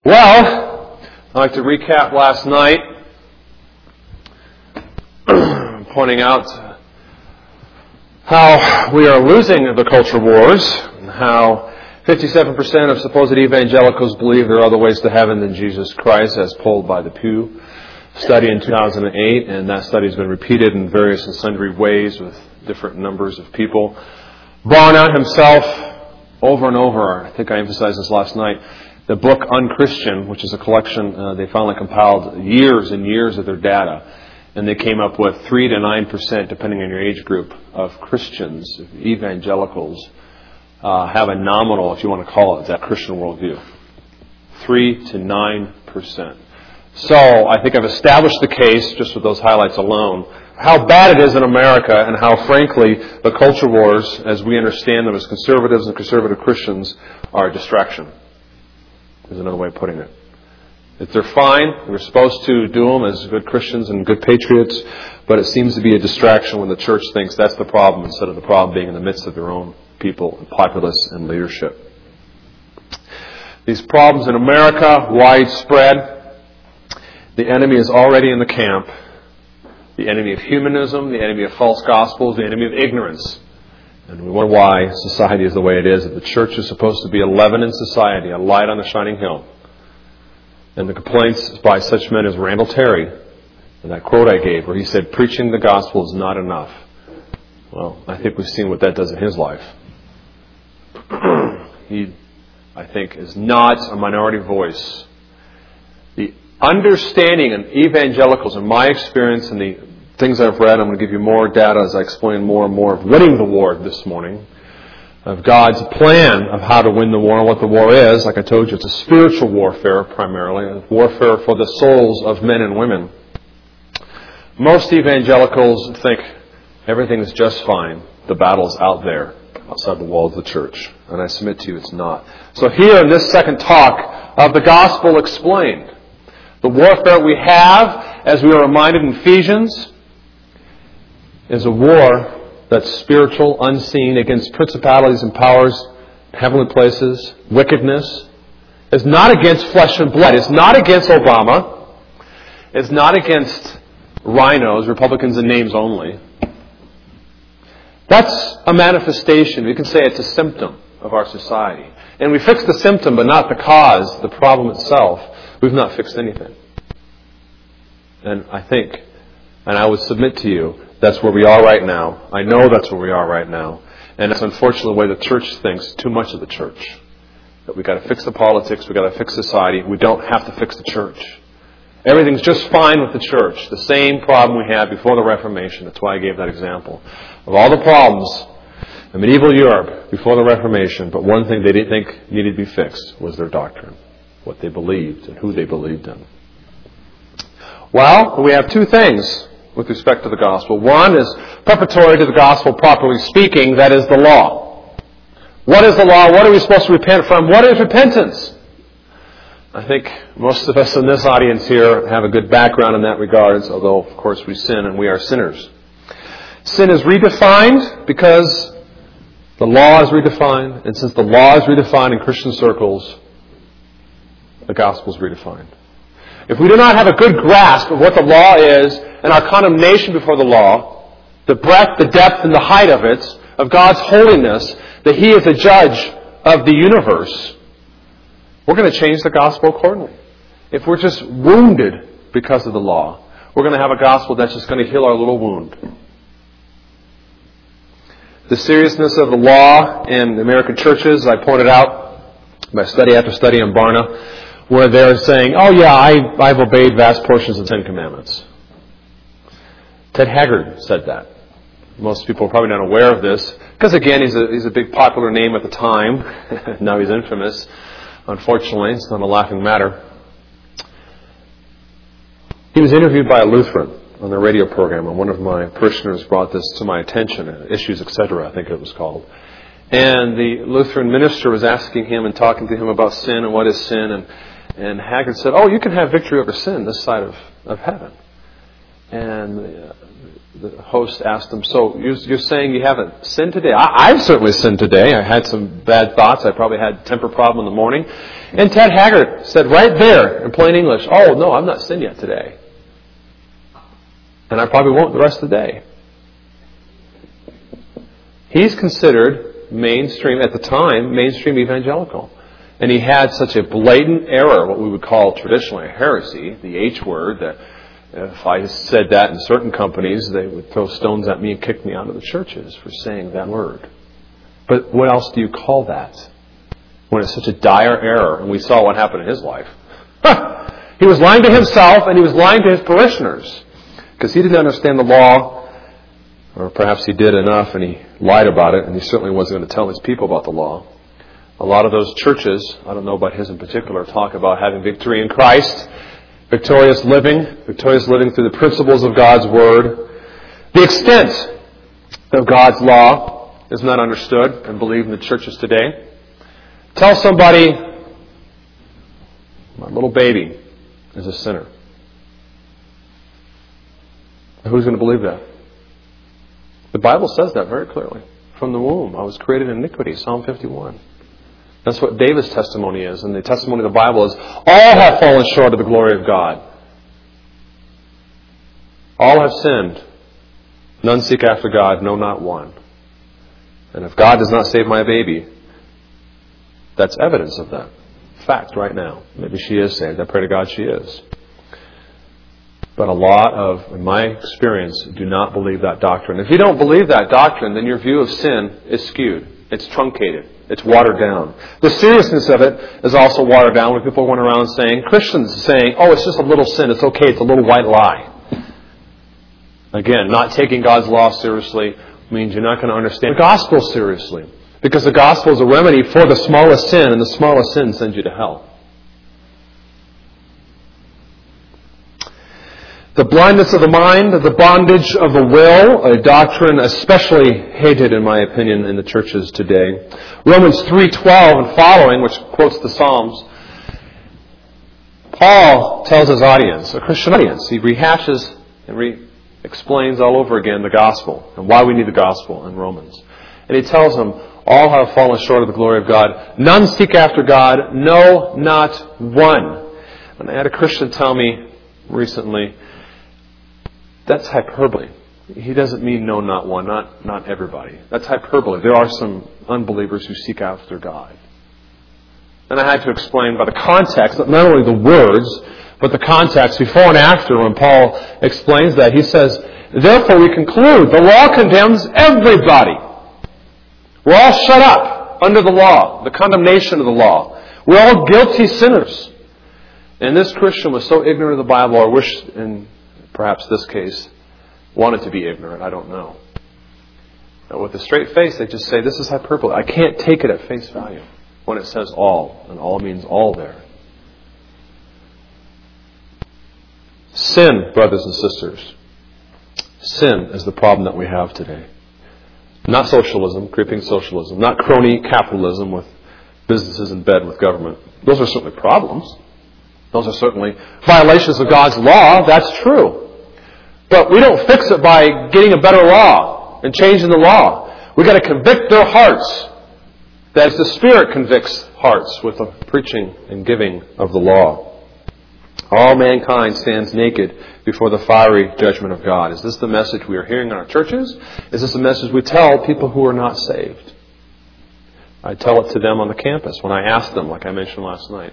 Well, I'd like to recap last night, pointing out how we are losing the culture wars, and how 57% of supposed evangelicals believe there are other ways to heaven than Jesus Christ, as polled by the Pew study in 2008, and that study has been repeated in various and sundry ways with different numbers of people. Barna himself, over and over, I think I emphasized this last night, the book Unchristian, which is a collection, they finally compiled years and years of their data, and they came up with 3 to 9%, depending on your age group, of Christians, evangelicals, have a nominal, if you want to call it, that Christian worldview. 3 to 9%. So I think I've established the case, just with those highlights alone, how bad it is in America and how, frankly, the culture wars, as we understand them as conservatives and conservative Christians, are a distraction. Is another way of putting it. If they're fine, we're supposed to do them as good Christians and good patriots, but it seems to be a distraction when the church thinks that's the problem instead of the problem being in the midst of their own people, and populace, and leadership. These problems in America, widespread. The enemy is already in the camp. The enemy of humanism, the enemy of false gospels, the enemy of ignorance. And we wonder why society is the way it is. That the church is supposed to be a leaven in society, a light on the shining hill. And the complaints by such men as Randall Terry, and that quote I gave where he said, preaching the gospel is not enough. Well, I think we've seen what that does in his life. He, I think, is not a minority voice. The understanding in evangelicals, in my experience and the things I've read, I'm going to give you more data as I explain more and more of winning the war this morning, of God's plan of how to win the war and what the war is. Like I told you, it's a spiritual warfare primarily, a warfare for the souls of men and women. Most evangelicals think everything is just fine. The battle's out there, outside the walls of the church. And I submit to you it's not. So here in this second talk of the gospel explained, the warfare we have, as we are reminded in Ephesians, is a war that's spiritual, unseen, against principalities and powers, heavenly places, wickedness. It's not against flesh and blood. It's not against Obama. It's not against rhinos, Republicans in names only. That's a manifestation. We can say it's a symptom of our society. And we fix the symptom, but not the cause, the problem itself. We've not fixed anything. And I think, and I would submit to you, that's where we are right now. I know that's where we are right now. And it's unfortunately the way the church thinks, too much of the church. That we've got to fix the politics, we've got to fix society. We don't have to fix the church. Everything's just fine with the church. The same problem we had before the Reformation. That's why I gave that example. Of all the problems in medieval Europe before the Reformation, but one thing they didn't think needed to be fixed was their doctrine. What they believed and who they believed in. Well, we have two things with respect to the gospel. One is preparatory to the gospel, properly speaking, that is the law. What is the law? What are we supposed to repent from? What is repentance? I think most of us in this audience here have a good background in that regard, although, of course, we sin and we are sinners. Sin is redefined because the law is redefined, and since the law is redefined in Christian circles, the gospel is redefined. If we do not have a good grasp of what the law is and our condemnation before the law, the breadth, the depth, and the height of it, of God's holiness, that He is a judge of the universe, we're going to change the gospel accordingly. If we're just wounded because of the law, we're going to have a gospel that's just going to heal our little wound. The seriousness of the law in American churches, I pointed out by study after study on Barna, where they're saying, oh yeah, I've obeyed vast portions of the Ten Commandments. Ted Haggard said that. Most people are probably not aware of this, because again, he's a big popular name at the time. Now he's infamous. Unfortunately, it's not a laughing matter. He was interviewed by a Lutheran on their radio program, and one of my parishioners brought this to my attention, Issues, Etc., I think it was called. And the Lutheran minister was asking him and talking to him about sin and what is sin, and Haggard said, oh, you can have victory over sin this side of heaven. And the host asked him, so you're saying you haven't sinned today? I've certainly sinned today. I had some bad thoughts. I probably had a temper problem in the morning. And Ted Haggard said right there in plain English, oh, no, I've not sinned yet today. And I probably won't the rest of the day. He's considered mainstream, at the time, mainstream evangelical. And he had such a blatant error, what we would call traditionally a heresy, the H word, that if I said that in certain companies, they would throw stones at me and kick me out of the churches for saying that word. But what else do you call that? When it's such a dire error, and we saw what happened in his life. He was lying to himself, and he was lying to his parishioners. Because he didn't understand the law, or perhaps he did enough, and he lied about it, and he certainly wasn't going to tell his people about the law. A lot of those churches, I don't know about his in particular, talk about having victory in Christ, victorious living through the principles of God's Word. The extent of God's law is not understood and believed in the churches today. Tell somebody, my little baby is a sinner. Who's going to believe that? The Bible says that very clearly. From the womb, I was created in iniquity, Psalm 51. That's what David's testimony is, and the testimony of the Bible is, all have fallen short of the glory of God. All have sinned. None seek after God, no, not one. And if God does not save my baby, that's evidence of that. Fact right now. Maybe she is saved. I pray to God she is. But a lot of, in my experience, do not believe that doctrine. If you don't believe that doctrine, then your view of sin is skewed. It's truncated. It's watered down. The seriousness of it is also watered down when people went around saying, Christians saying, oh, it's just a little sin. It's okay. It's a little white lie. Again, not taking God's law seriously means you're not going to understand the gospel seriously. Because the gospel is a remedy for the smallest sin, and the smallest sin sends you to hell. The blindness of the mind, the bondage of the will, a doctrine especially hated, in my opinion, in the churches today. Romans 3:12 and following, which quotes the Psalms, Paul tells his audience, a Christian audience, he rehashes and explains all over again the gospel and why we need the gospel in Romans. And he tells them, all have fallen short of the glory of God. None seek after God, no, not one. And I had a Christian tell me recently, that's hyperbole. He doesn't mean no, not one, not everybody. That's hyperbole. There are some unbelievers who seek after God. And I had to explain by the context, not only the words, but the context before and after when Paul explains that. He says, therefore we conclude the law condemns everybody. We're all shut up under the law, the condemnation of the law. We're all guilty sinners. And this Christian was so ignorant of the Bible, or wished in perhaps this case, wanted to be ignorant. I don't know. But with a straight face, they just say, this is hyperbole. I can't take it at face value when it says all, and all means all there. Sin, brothers and sisters. Sin is the problem that we have today. Not socialism, creeping socialism. Not crony capitalism with businesses in bed with government. Those are certainly problems. Those are certainly violations of God's law. That's true. But we don't fix it by getting a better law and changing the law. We've got to convict their hearts. That is, the Spirit convicts hearts with the preaching and giving of the law. All mankind stands naked before the fiery judgment of God. Is this the message we are hearing in our churches? Is this the message we tell people who are not saved? I tell it to them on the campus when I ask them, like I mentioned last night.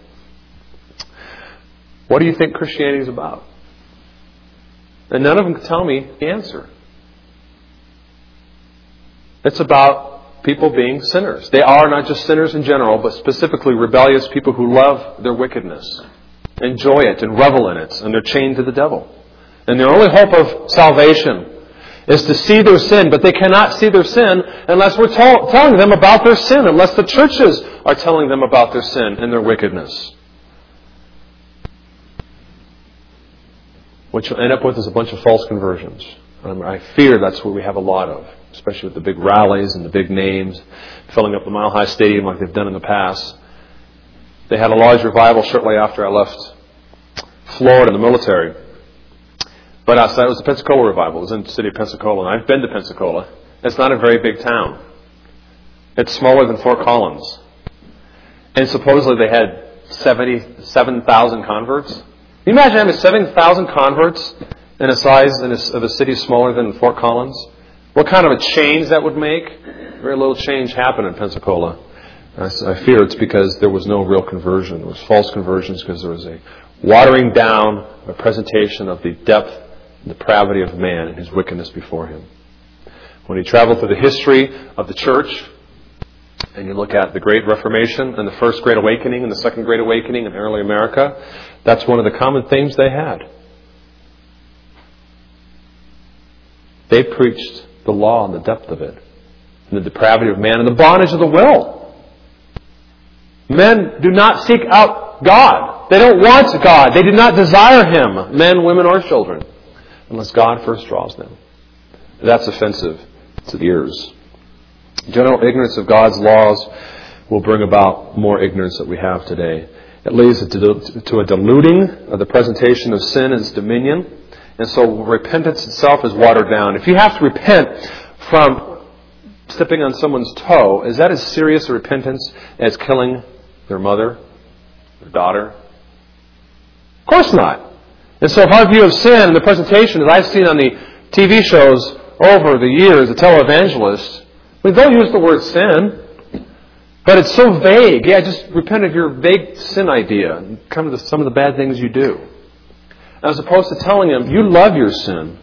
What do you think Christianity is about? And none of them can tell me the answer. It's about people being sinners. They are not just sinners in general, but specifically rebellious people who love their wickedness, enjoy it and revel in it, and they're chained to the devil. And their only hope of salvation is to see their sin, but they cannot see their sin unless we're telling them about their sin, unless the churches are telling them about their sin and their wickedness. What you'll end up with is a bunch of false conversions. I fear that's what we have a lot of, especially with the big rallies and the big names, filling up the Mile High Stadium like they've done in the past. They had a large revival shortly after I left Florida in the military. But outside, it was the Pensacola revival. It was in the city of Pensacola, and I've been to Pensacola. It's not a very big town. It's smaller than Fort Collins. And supposedly they had 77,000 converts. Can you imagine having 7,000 converts in a size of a city smaller than Fort Collins? What kind of a change that would make? Very little change happened in Pensacola. I fear it's because there was no real conversion. There was false conversions because there was a watering down, a presentation of the depth and depravity of man and his wickedness before him. When he traveled through the history of the church, and you look at the Great Reformation and the First Great Awakening and the Second Great Awakening in early America, that's one of the common themes they had. They preached the law and the depth of it, and the depravity of man and the bondage of the will. Men do not seek out God. They don't want God. They do not desire Him, men, women, or children, unless God first draws them. That's offensive to the ears. General ignorance of God's laws will bring about more ignorance that we have today. It leads to a diluting of the presentation of sin and its dominion. And so repentance itself is watered down. If you have to repent from stepping on someone's toe, is that as serious a repentance as killing their mother, their daughter? Of course not. And so if our view of sin and the presentation, as I've seen on the TV shows over the years, the televangelists, they'll use the word sin, but it's so vague. Yeah, just repent of your vague sin idea and come to some of the bad things you do. As opposed to telling them, you love your sin.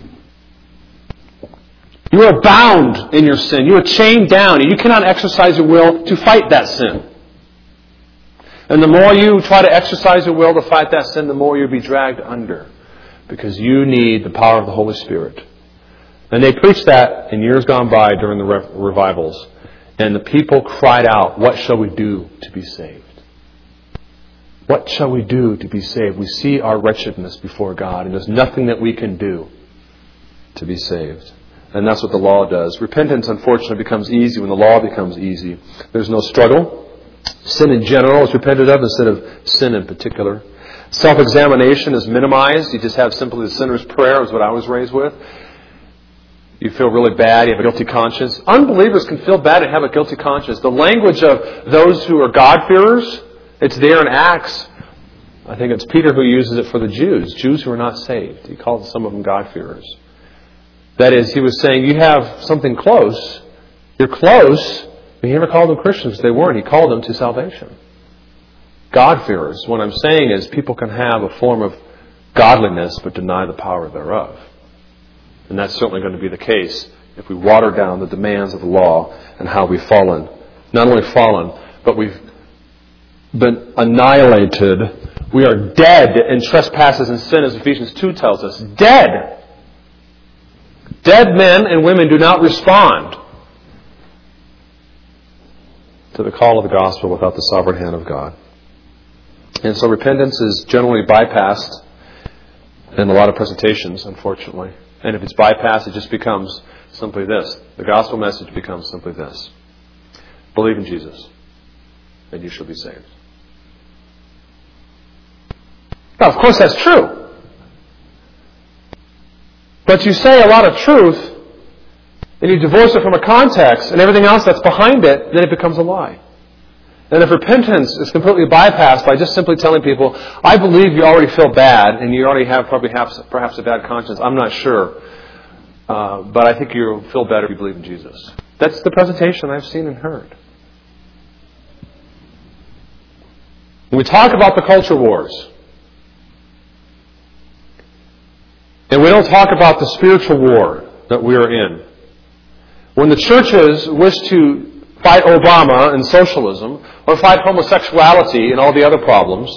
You are bound in your sin. You are chained down, and you cannot exercise your will to fight that sin. And the more you try to exercise your will to fight that sin, the more you'll be dragged under, because you need the power of the Holy Spirit. And they preached that in years gone by during the revivals. And the people cried out, what shall we do to be saved? What shall we do to be saved? We see our wretchedness before God, and there's nothing that we can do to be saved. And that's what the law does. Repentance, unfortunately, becomes easy when the law becomes easy. There's no struggle. Sin in general is repented of instead of sin in particular. Self-examination is minimized. You just have simply the sinner's prayer, is what I was raised with. You feel really bad, you have a guilty conscience. Unbelievers can feel bad and have a guilty conscience. The language of those who are God-fearers, it's there in Acts. I think it's Peter who uses it for the Jews who are not saved. He calls some of them God-fearers. That is, he was saying, you have something close. You're close, but he never called them Christians. They weren't. He called them to salvation. God-fearers. What I'm saying is people can have a form of godliness but deny the power thereof. And that's certainly going to be the case if we water down the demands of the law and how we've fallen. Not only fallen, but we've been annihilated. We are dead in trespasses and sin, as Ephesians 2 tells us. Dead. Dead men and women do not respond to the call of the gospel without the sovereign hand of God. And so repentance is generally bypassed in a lot of presentations, unfortunately. And if it's bypassed, it just becomes simply this. The gospel message becomes simply this. Believe in Jesus, and you shall be saved. Now, of course, that's true. But you say a lot of truth, and you divorce it from a context, and everything else that's behind it, then it becomes a lie. And if repentance is completely bypassed by just simply telling people, I believe you already feel bad, and you already have perhaps a bad conscience, I'm not sure, but I think you'll feel better if you believe in Jesus. That's the presentation I've seen and heard. When we talk about the culture wars, and we don't talk about the spiritual war that we are in, when the churches wish to fight Obama and socialism, or fight homosexuality and all the other problems,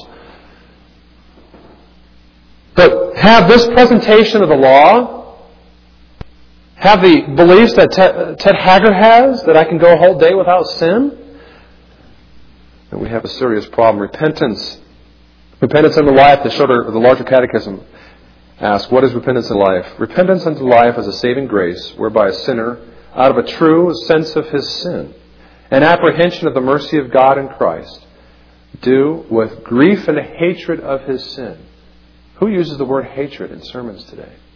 but have this presentation of the law, have the beliefs that Ted Haggard has, that I can go a whole day without sin, then we have a serious problem. Repentance unto life, the larger catechism asks, what is repentance unto life? Repentance unto life is a saving grace, whereby a sinner, out of a true sense of his sin, and apprehension of the mercy of God in Christ, do with grief and hatred of his sin. Who uses the word hatred in sermons today?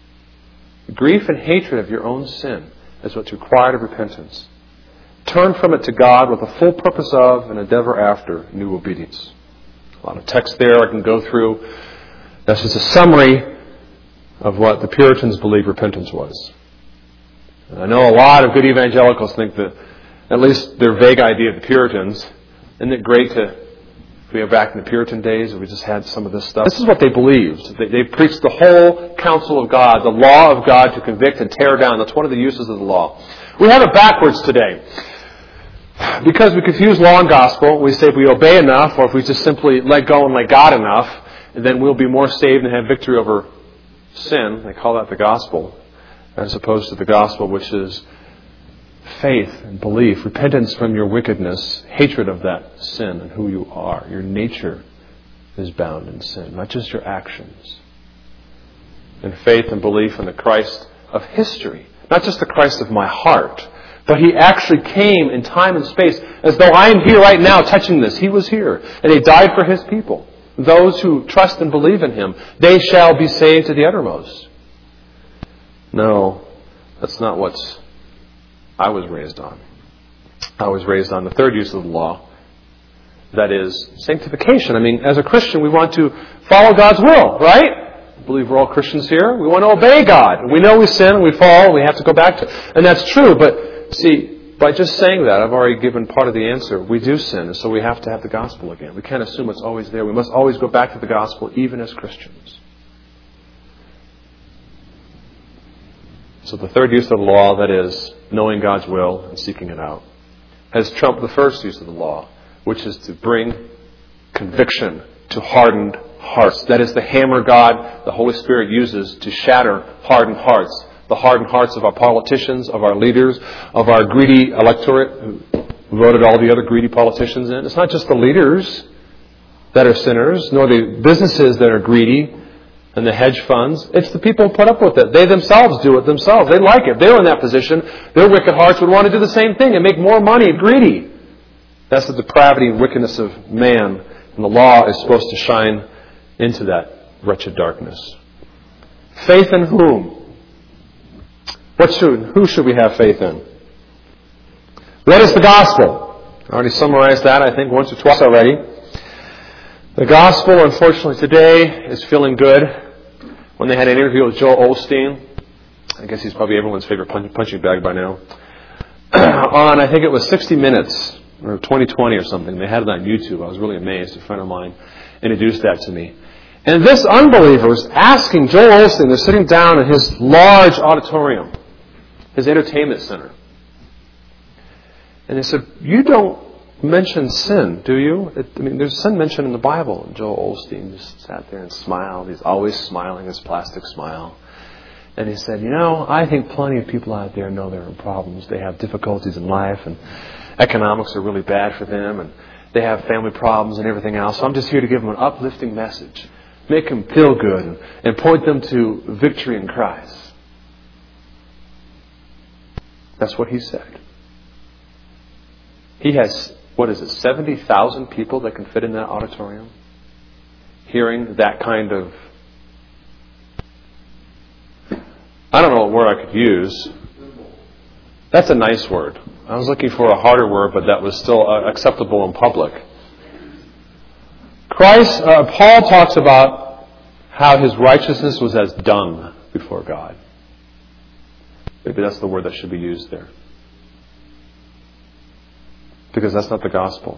Grief and hatred of your own sin is what's required of repentance. Turn from it to God with the full purpose of and endeavor after new obedience. A lot of text there I can go through. That's just a summary of what the Puritans believed repentance was. And I know a lot of good evangelicals think that, at least their vague idea of the Puritans, isn't it great to be back in the Puritan days where we just had some of this stuff? This is what they believed. They preached the whole counsel of God, the law of God to convict and tear down. That's one of the uses of the law. We have it backwards today. Because we confuse law and gospel, we say if we obey enough, or if we just simply let go and let God enough, then we'll be more saved and have victory over sin. They call that the gospel, as opposed to the gospel, which is faith and belief, repentance from your wickedness, hatred of that sin and who you are. Your nature is bound in sin, not just your actions. And faith and belief in the Christ of history, not just the Christ of my heart, but He actually came in time and space, as though I am here right now touching this. He was here, and He died for His people. Those who trust and believe in Him, they shall be saved to the uttermost. No, that's not what I was raised on. I was raised on the third use of the law, that is sanctification. I mean, as a Christian, we want to follow God's will, right? I believe we're all Christians here. We want to obey God. We know we sin, we fall, and we have to go back to it. And that's true, but see, by just saying that, I've already given part of the answer. We do sin, and so we have to have the gospel again. We can't assume it's always there. We must always go back to the gospel, even as Christians. So the third use of the law, that is, knowing God's will and seeking it out, has trumped the first use of the law, which is to bring conviction to hardened hearts. That is the hammer God, the Holy Spirit, uses to shatter hardened hearts. The hardened hearts of our politicians, of our leaders, of our greedy electorate who voted all the other greedy politicians in. It's not just the leaders that are sinners, nor the businesses that are greedy and the hedge funds. It's the people who put up with it. They themselves do it themselves. They like it. They're in that position. Their wicked hearts would want to do the same thing and make more money, greedy. That's the depravity and wickedness of man. And the law is supposed to shine into that wretched darkness. Faith in whom? Who should we have faith in? What is the gospel? I already summarized that, I think, once or twice already. The gospel, unfortunately, today is feeling good. When they had an interview with Joel Osteen, I guess he's probably everyone's favorite punching bag by now, on, I think it was 60 Minutes, or 2020 or something. They had it on YouTube. I was really amazed. A friend of mine introduced that to me. And this unbeliever was asking Joel Osteen, they're sitting down in his large auditorium, his entertainment center. And they said, you don't mention sin, do you? There's sin mentioned in the Bible. And Joel Osteen just sat there and smiled. He's always smiling, his plastic smile. And he said, I think plenty of people out there know there are problems. They have difficulties in life, and economics are really bad for them, and they have family problems and everything else. So I'm just here to give them an uplifting message, make them feel good, and point them to victory in Christ. That's what he said. He has, 70,000 people that can fit in that auditorium? Hearing that kind of... I don't know what word I could use. That's a nice word. I was looking for a harder word, but that was still acceptable in public. Paul talks about how his righteousness was as dung before God. Maybe that's the word that should be used there. Because that's not the gospel.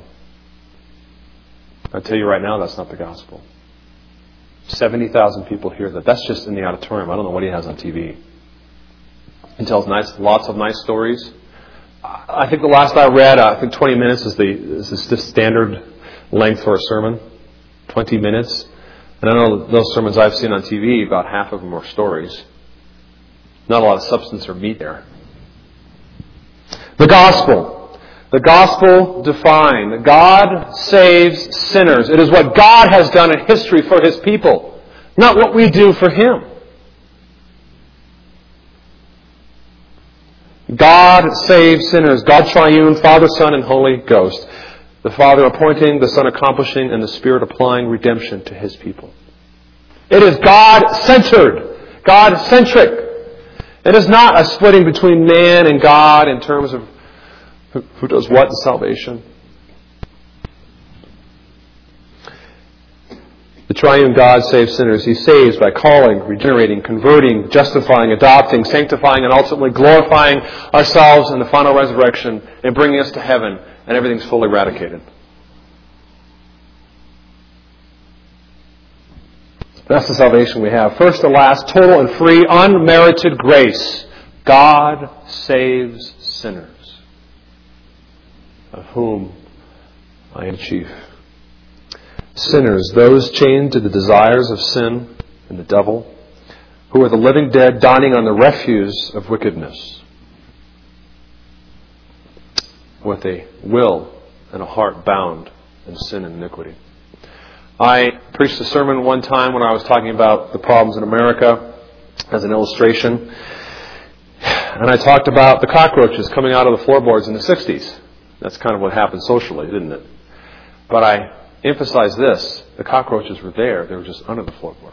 I tell you right now, that's not the gospel. 70,000 people hear that. That's just in the auditorium. I don't know what he has on TV. He tells lots of nice stories. I think the last I read, 20 minutes is the standard length for a sermon. 20 minutes. And I know those sermons I've seen on TV, about half of them are stories. Not a lot of substance or meat there. The gospel. The gospel defined. God saves sinners. It is what God has done in history for His people, not what we do for Him. God saves sinners. God triune, Father, Son, and Holy Ghost. The Father appointing, the Son accomplishing, and the Spirit applying redemption to His people. It is God-centered, God-centric. It is not a splitting between man and God in terms of who does what in salvation. The triune God saves sinners. He saves by calling, regenerating, converting, justifying, adopting, sanctifying, and ultimately glorifying ourselves in the final resurrection and bringing us to heaven, and everything's fully eradicated. That's the salvation we have. First and last, total and free, unmerited grace. God saves sinners, of whom I am chief. Sinners, those chained to the desires of sin and the devil, who are the living dead dining on the refuse of wickedness, with a will and a heart bound in sin and iniquity. I preached a sermon one time when I was talking about the problems in America as an illustration, and I talked about the cockroaches coming out of the floorboards in the 60s. That's kind of what happened socially, didn't it? But I emphasize this: the cockroaches were there, they were just under the floorboard.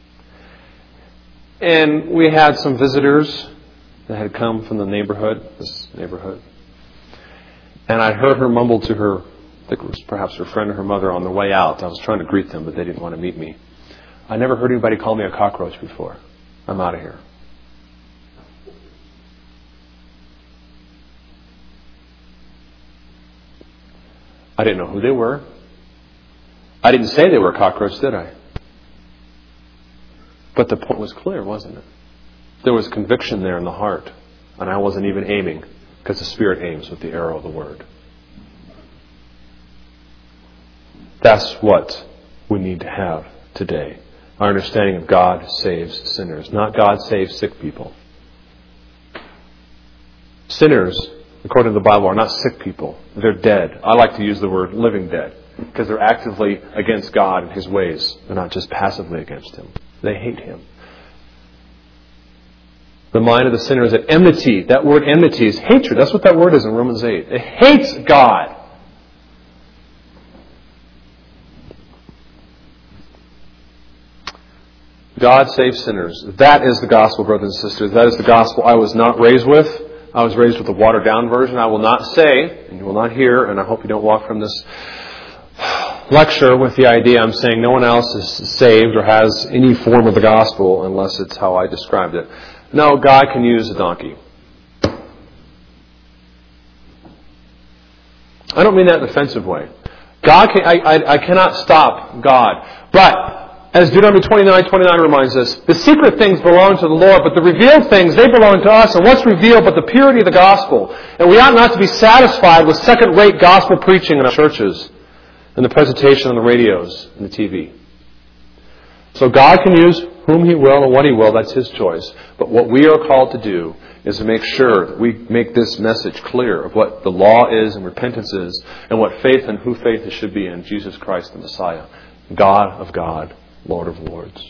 And we had some visitors that had come from this neighborhood. And I heard her mumble to her, I think it was perhaps her friend or her mother, on the way out. I was trying to greet them, but they didn't want to meet me. I never heard anybody call me a cockroach before. I'm out of here. I didn't know who they were. I didn't say they were a cockroach, did I? But the point was clear, wasn't it? There was conviction there in the heart. And I wasn't even aiming, because the Spirit aims with the arrow of the Word. That's what we need to have today. Our understanding of God saves sinners, not God saves sick people. Sinners, according to the Bible, are not sick people. They're dead. I like to use the word living dead, because they're actively against God and His ways. They're not just passively against Him. They hate Him. The mind of the sinner is at enmity. That word enmity is hatred. That's what that word is in Romans 8. It hates God. God saves sinners. That is the gospel, brothers and sisters. That is the gospel I was not raised with. I was raised with a watered-down version. I will not say, and you will not hear, and I hope you don't walk from this lecture with the idea I'm saying no one else is saved or has any form of the gospel unless it's how I described it. No, God can use a donkey. I don't mean that in an offensive way. I cannot stop God. But as Deuteronomy 29:29 reminds us, the secret things belong to the Lord, but the revealed things, they belong to us. And what's revealed but the purity of the gospel? And we ought not to be satisfied with second-rate gospel preaching in our churches and the presentation on the radios and the TV. So God can use whom He will and what He will. That's His choice. But what we are called to do is to make sure that we make this message clear of what the law is and repentance is, and what faith and who faith should be in Jesus Christ the Messiah, God of God, Lord of Lords.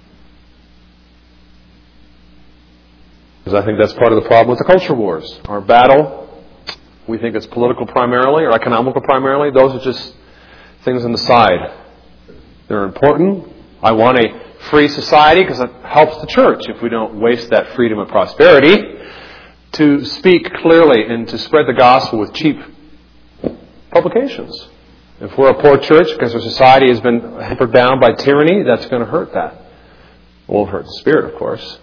Because I think that's part of the problem with the culture wars. Our battle, we think it's political primarily or economical primarily. Those are just things on the side. They're important. I want a free society because it helps the church if we don't waste that freedom and prosperity to speak clearly and to spread the gospel with cheap publications. If we're a poor church because our society has been hampered down by tyranny, that's going to hurt that. It won't hurt the spirit, of course.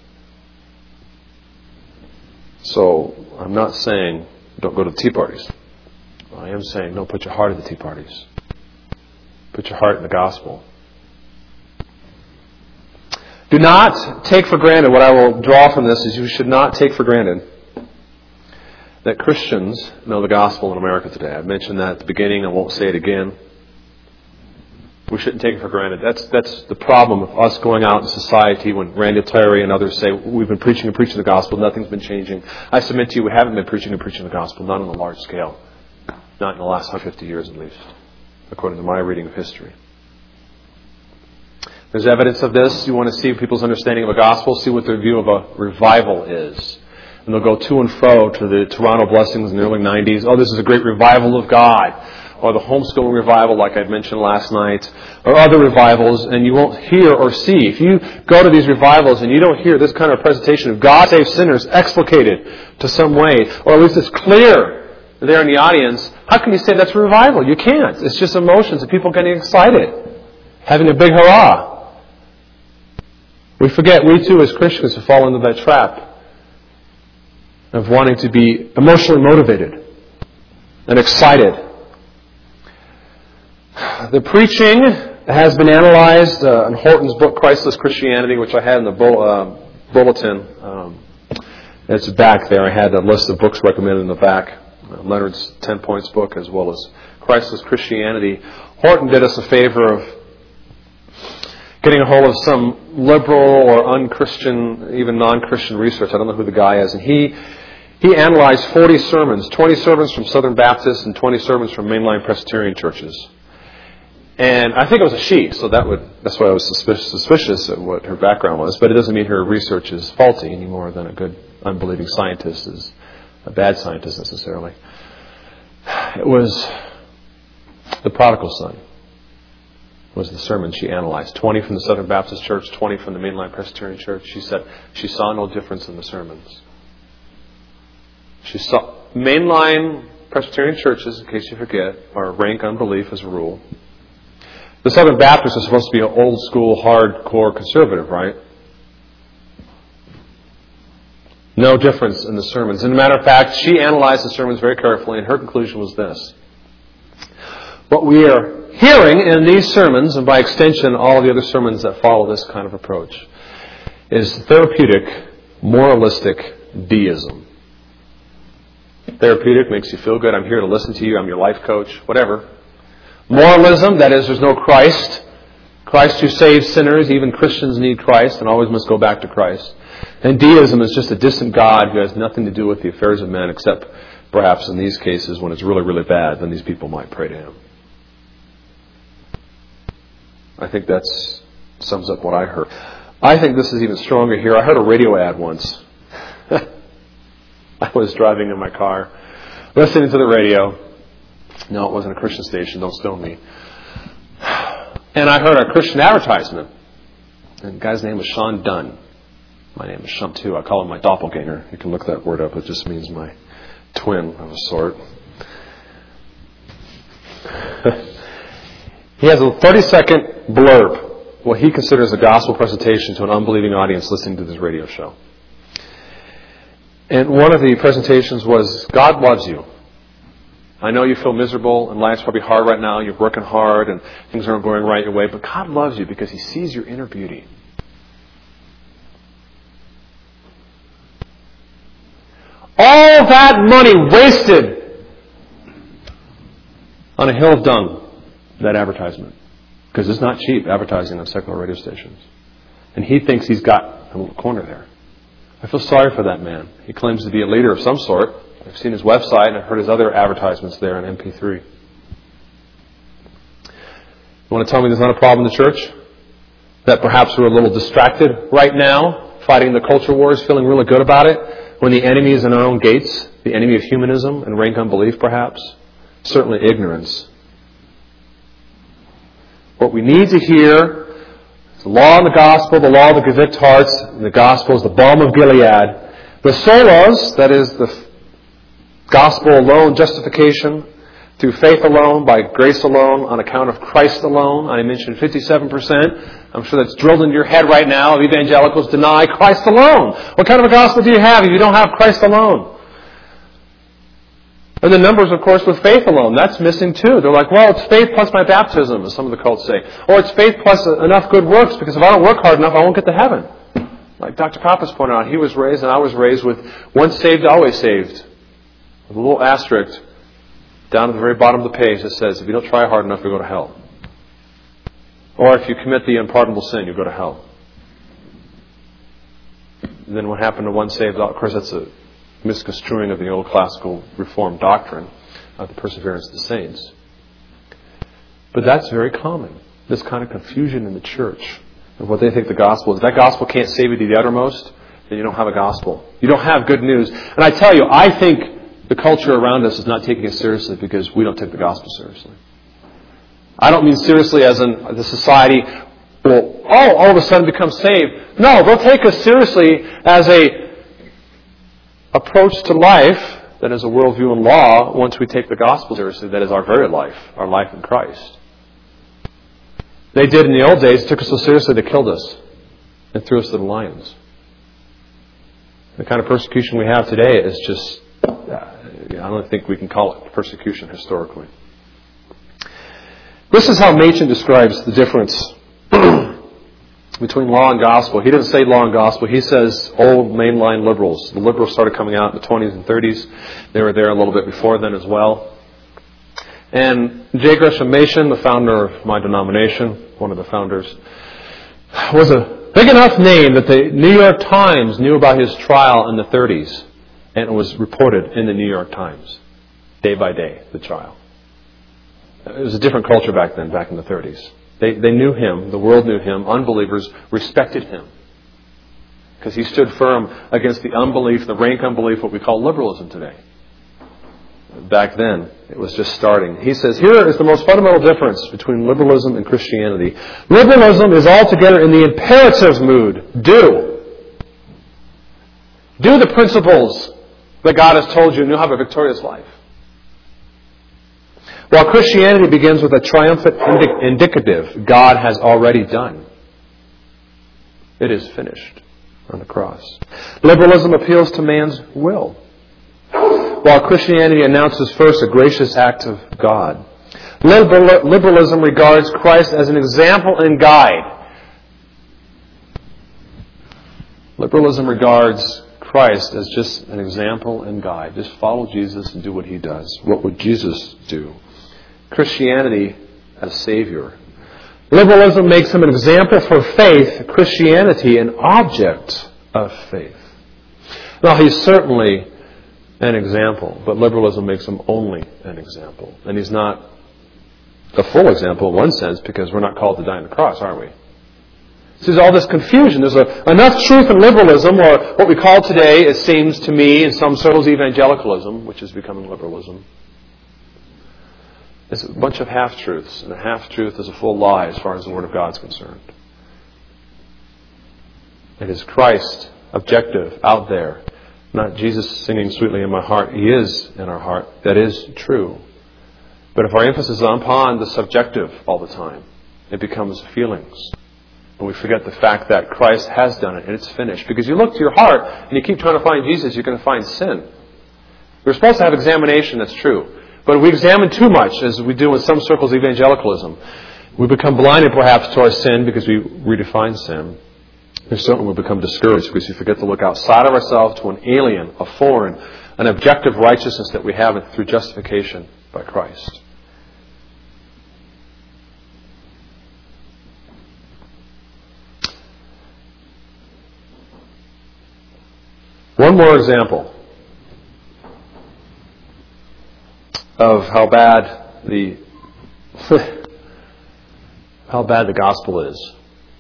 So I'm not saying don't go to the tea parties. I am saying don't put your heart in the tea parties. Put your heart in the gospel. Do not take for granted, what I will draw from this is you should not take for granted that Christians know the gospel in America today. I've mentioned that at the beginning. I won't say it again. We shouldn't take it for granted. That's the problem of us going out in society when Randy Terry and others say, we've been preaching the gospel, nothing's been changing. I submit to you, we haven't been preaching the gospel, not on a large scale. Not in the last 150 years at least, according to my reading of history. There's evidence of this. You want to see people's understanding of the gospel, see what their view of a revival is. And they'll go to and fro to the Toronto blessings in the early 90s. Oh, this is a great revival of God. or the homeschooling revival like I mentioned last night, or other revivals, and you won't hear or see. If you go to these revivals and you don't hear this kind of presentation of God saves sinners explicated to some way, or at least it's clear there in the audience, how can you say that's a revival? You can't. It's just emotions and people getting excited, having a big hurrah. We forget, we too as Christians have fallen into that trap of wanting to be emotionally motivated and excited. The preaching has been analyzed in Horton's book, Christless Christianity, which I had in the bulletin. It's back there. I had a list of books recommended in the back. Leonard's 10 Points book, as well as Christless Christianity. Horton did us a favor of getting a hold of some liberal or unchristian, even non-Christian research. I don't know who the guy is. And he analyzed 40 sermons, 20 sermons from Southern Baptists and 20 sermons from mainline Presbyterian churches. And I think it was a she, so that's why I was suspicious of what her background was. But it doesn't mean her research is faulty any more than a good unbelieving scientist is a bad scientist necessarily. It was the prodigal son was the sermon she analyzed. 20 from the Southern Baptist Church, 20 from the mainline Presbyterian Church. She said she saw no difference in the sermons. She saw mainline Presbyterian churches, in case you forget, are rank unbelief as a rule. The Southern Baptists are supposed to be an old school, hardcore conservative, right? No difference in the sermons. As a matter of fact, she analyzed the sermons very carefully, and her conclusion was this. What we are hearing in these sermons, and by extension all the other sermons that follow this kind of approach, is therapeutic, moralistic deism. Therapeutic makes you feel good. I'm here to listen to you. I'm your life coach. Whatever. Moralism, that is, there's no Christ. Christ who saves sinners. Even Christians need Christ and always must go back to Christ. And deism is just a distant God who has nothing to do with the affairs of men, except perhaps in these cases when it's really, really bad, then these people might pray to him. I think that sums up what I heard. I think this is even stronger here. I heard a radio ad once. I was driving in my car, listening to the radio. No, it wasn't a Christian station. Don't stone me. And I heard a Christian advertisement. And the guy's name was Sean Dunn. My name is Sean too. I call him my doppelganger. You can look that word up. It just means my twin of a sort. He has a 30-second blurb, what he considers a gospel presentation to an unbelieving audience listening to this radio show. And one of the presentations was, God loves you. I know you feel miserable and life's probably hard right now. You're working hard and things aren't going right your way. But God loves you because He sees your inner beauty. All that money wasted on a hill of dung, that advertisement. Because it's not cheap advertising on secular radio stations. And he thinks he's got a little corner there. I feel sorry for that man. He claims to be a leader of some sort. I've seen his website and I've heard his other advertisements there on MP3. You want to tell me there's not a problem in the church? That perhaps we're a little distracted right now, fighting the culture wars, feeling really good about it, when the enemy is in our own gates, the enemy of humanism and rank unbelief perhaps? Certainly ignorance. What we need to hear is the law and the gospel, the law that convicts hearts, and the gospel is the balm of Gilead. The solas, that is the gospel alone, justification, through faith alone, by grace alone, on account of Christ alone. I mentioned 57%. I'm sure that's drilled into your head right now. Of evangelicals deny Christ alone. What kind of a gospel do you have if you don't have Christ alone? And the numbers, of course, with faith alone. That's missing too. They're like, well, it's faith plus my baptism, as some of the cults say. Or it's faith plus enough good works, because if I don't work hard enough, I won't get to heaven. Like Dr. Pappas pointed out, he was raised and I was raised with once saved, always saved. With a little asterisk down at the very bottom of the page that says, if you don't try hard enough, you'll go to hell. Or if you commit the unpardonable sin, you'll go to hell. And then what happened to once saved? Of course, that's a misconstruing of the old classical Reformed doctrine of the perseverance of the saints. But that's very common, this kind of confusion in the church of what they think the gospel is. If that gospel can't save you to the uttermost, then you don't have a gospel. You don't have good news. And I tell you, I think The culture around us is not taking us seriously because we don't take the gospel seriously. I don't mean seriously as in the society will all of a sudden become saved. No, they'll take us seriously as a approach to life that is a worldview and law once we take the gospel seriously. That is our very life, our life in Christ. They did in the old days, took us so seriously they killed us and threw us to the lions. The kind of persecution we have today is just, I don't think we can call it persecution historically. This is how Machen describes the difference between law and gospel. He doesn't say law and gospel. He says old mainline liberals. The liberals started coming out in the 20s and 30s. They were there a little bit before then as well. And J. Gresham Machen, the founder of my denomination, one of the founders, was a big enough name that the New York Times knew about his trial in the 30s. And it was reported in the New York Times, day by day, the trial. It was a different culture back then, back in the 30s. They knew him. The world knew him. Unbelievers respected him. Because he stood firm against the unbelief, the rank unbelief, what we call liberalism today. Back then, it was just starting. He says, here is the most fundamental difference between liberalism and Christianity. Liberalism is altogether in the imperative mood. Do. Do the principles that God has told you and you'll have a victorious life. While Christianity begins with a triumphant indicative, God has already done. It is finished on the cross. Liberalism appeals to man's will, while Christianity announces first a gracious act of God. Liberalism regards Christ as an example and guide. Liberalism regards Christ as just an example and guide. Just follow Jesus and do what He does. What would Jesus do? Christianity as Savior. Liberalism makes Him an example for faith. Christianity an object of faith. Now, He's certainly an example, but liberalism makes Him only an example. And He's not a full example in one sense because we're not called to die on the cross, are we? So there's all this confusion. There's enough truth in liberalism, or what we call today, it seems to me, in some circles, evangelicalism, which is becoming liberalism. It's a bunch of half-truths, and a half-truth is a full lie as far as the Word of God is concerned. It is Christ, objective, out there, not Jesus singing sweetly in my heart. He is in our heart. That is true. But if our emphasis is upon the subjective all the time, it becomes feelings. And we forget the fact that Christ has done it and it's finished. Because you look to your heart and you keep trying to find Jesus, you're going to find sin. We're supposed to have examination, that's true. But if we examine too much, as we do in some circles of evangelicalism, we become blinded perhaps to our sin because we redefine sin. And certainly we become discouraged because we forget to look outside of ourselves to an alien, a foreign, an objective righteousness that we have through justification by Christ. One more example of how bad the gospel is.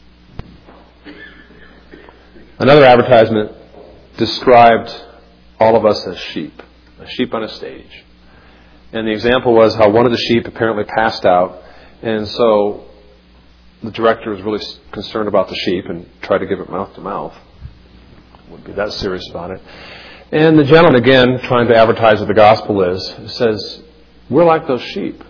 Another advertisement described all of us as sheep on a stage. And the example was how one of the sheep apparently passed out, and so the director was really concerned about the sheep and tried to give it mouth to mouth. Wouldn't be that serious about it. And the gentleman, again, trying to advertise what the gospel is, says, we're like those sheep.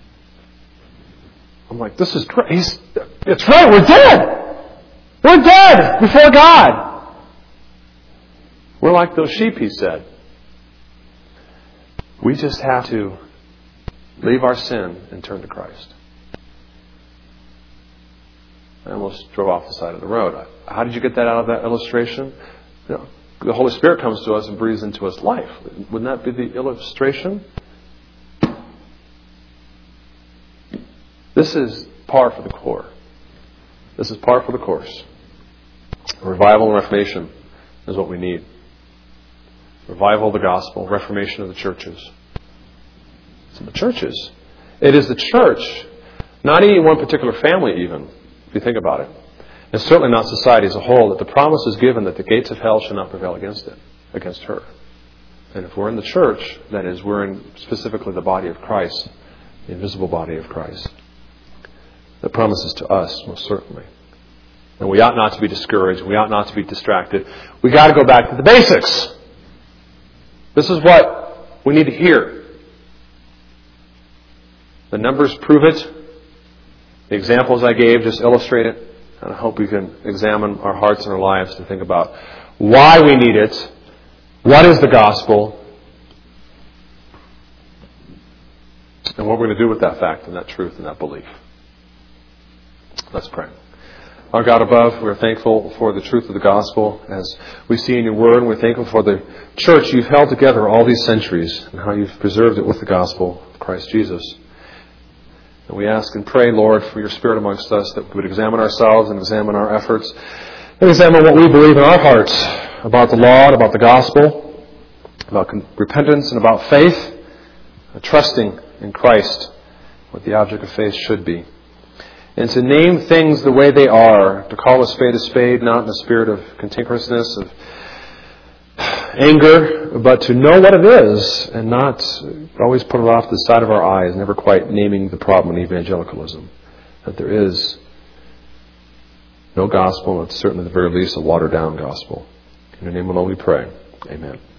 I'm like, this is great. It's right, we're dead. We're dead before God. We're like those sheep, he said. We just have to leave our sin and turn to Christ. I almost drove off the side of the road. How did you get that out of that illustration? You know, the Holy Spirit comes to us and breathes into us life. Wouldn't that be the illustration? This is par for the core. This is par for the course. Revival and reformation is what we need. Revival of the gospel, reformation of the churches. So the churches. It is the church, not any one particular family even, if you think about it. And certainly not society as a whole, that the promise is given that the gates of hell shall not prevail against it, against her. And if we're in the church, that is, we're in specifically the body of Christ, the invisible body of Christ. The promise is to us, most certainly. And we ought not to be discouraged. We ought not to be distracted. We got to go back to the basics. This is what we need to hear. The numbers prove it. The examples I gave just illustrate it. And I hope we can examine our hearts and our lives to think about why we need it. What is the gospel? And what we're going to do with that fact and that truth and that belief. Let's pray. Our God above, we're thankful for the truth of the gospel as we see in your word, and we're thankful for the church you've held together all these centuries and how you've preserved it with the gospel of Christ Jesus. And we ask and pray, Lord, for your Spirit amongst us, that we would examine ourselves and examine our efforts and examine what we believe in our hearts about the law and about the gospel, about repentance and about faith, trusting in Christ, what the object of faith should be. And to name things the way they are, to call a spade, not in a spirit of cantankerousness, of anger, but to know what it is and not always put it off the side of our eyes, never quite naming the problem in evangelicalism. That there is no gospel, and it's certainly at the very least a watered-down gospel. In your name alone we pray. Amen.